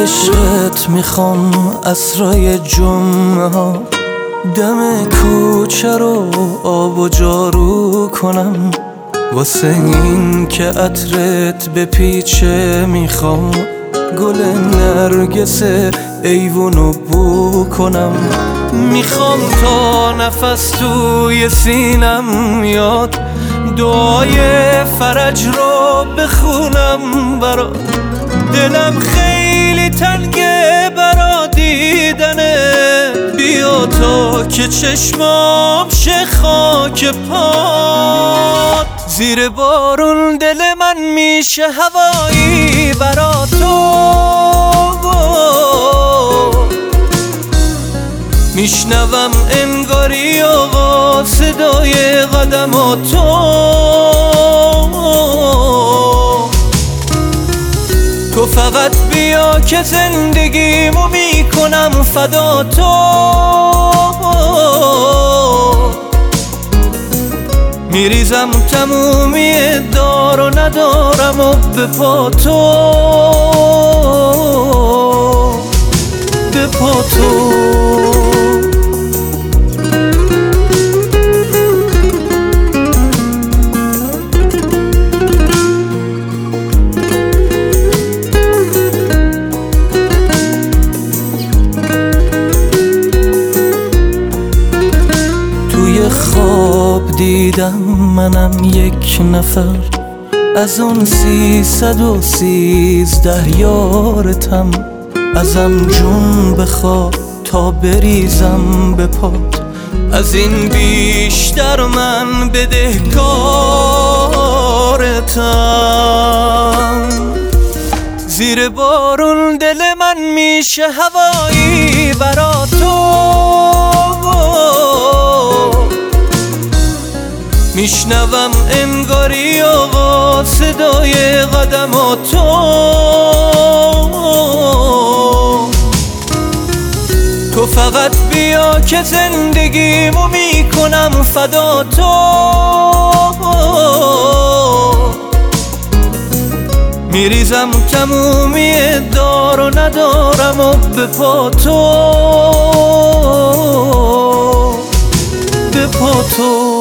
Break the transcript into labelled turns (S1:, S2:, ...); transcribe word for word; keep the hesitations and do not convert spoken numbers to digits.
S1: عشقت میخوام عصرای جمعه ها دم کوچه رو آب و جارو کنم، واسه این که عطرت به پیچه میخوام گل نرگس ایوونو بو کنم. میخوام تا نفس توی سینم میاد دعای فرج رو بخونم برات. دلم خیلی تنگه برا دیدنه، بیا تا که چشمام شه خاک پات. زیر بارون دل من میشه هوایی برا تو، میشنوم انگاری آقا صدای قدماتو. تو فقط بیا که زندگیمو میکنم فدا تو، میریزم تمومی دار و ندارم و به پا تو، به پا تو. خواب دیدم منم یک نفر از اون سیصد و سیزده یارتم، ازم جون بخواه تا بریزم به پات. از این بیشتر من بدهکارتم. زیر بارون دل من میشه هوایی برا تو، میشنوم انگاری آقا صدای قدماتو. تو فقط بیا که زندگیمو میکنم فدا تو، میریزم تمومی دار و ندارم و به پا تو، به پا تو.